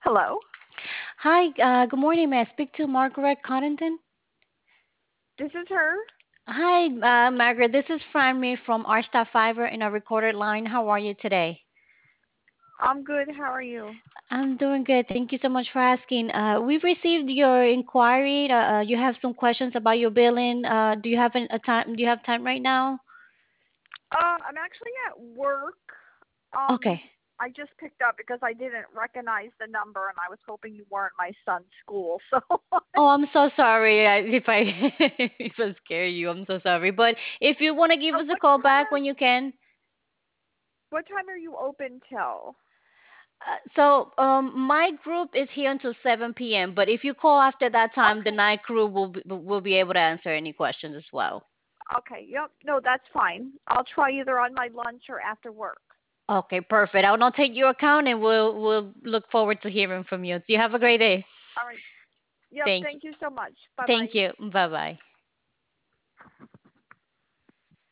Hello, Hi, good morning. May I speak to Margaret Coddington? this is her. Hi, Margaret. This is Franmy from Our Staff Fiverr in a recorded line. How are you today? I'm good. How are you? I'm doing good. Thank you so much for asking. We've received your inquiry. You have some questions about your billing. Do you have a time? Do you have time right now? I'm actually at work. Um, Okay. I just picked up because I didn't recognize the number, and I was hoping you weren't my son's school. So, Oh, I'm so sorry if I if I scare you. I'm so sorry. But if you want to give us a what call time back are when you can. you open till? My group is here until 7 p.m. But if you call after that time, the Okay. night crew will be able to answer any questions as well. Okay. Yep. No, that's fine. I'll try either on my lunch or after work. Okay, perfect. I'll notate your account and we'll look forward to hearing from you. You have a great day. All right. Yep. Thank you. Thank you so much. Bye bye. Thank you. Bye bye.